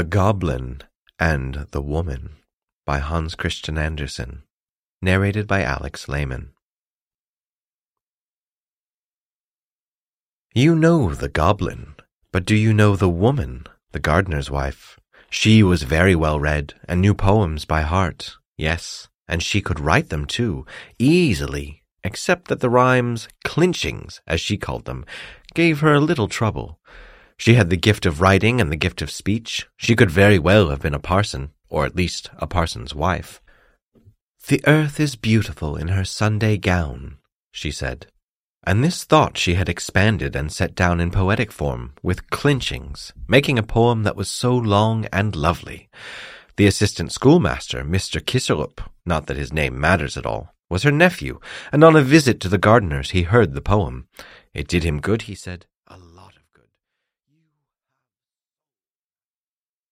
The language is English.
The Goblin and the Woman by Hans Christian Andersen. Narrated by Alex Lehman. You know the goblin, but do you know the woman, the gardener's wife? She was very well read and knew poems by heart. Yes, and she could write them too, easily, except that the rhymes, clinchings, as she called them, gave her a little trouble. She had the gift of writing and the gift of speech. She could very well have been a parson, or at least a parson's wife. "The earth is beautiful in her Sunday gown," she said. And this thought she had expanded and set down in poetic form, with clinchings, making a poem that was so long and lovely. The assistant schoolmaster, Mr. Kisserup, not that his name matters at all, was her nephew, and on a visit to the gardener's he heard the poem. It did him good, he said.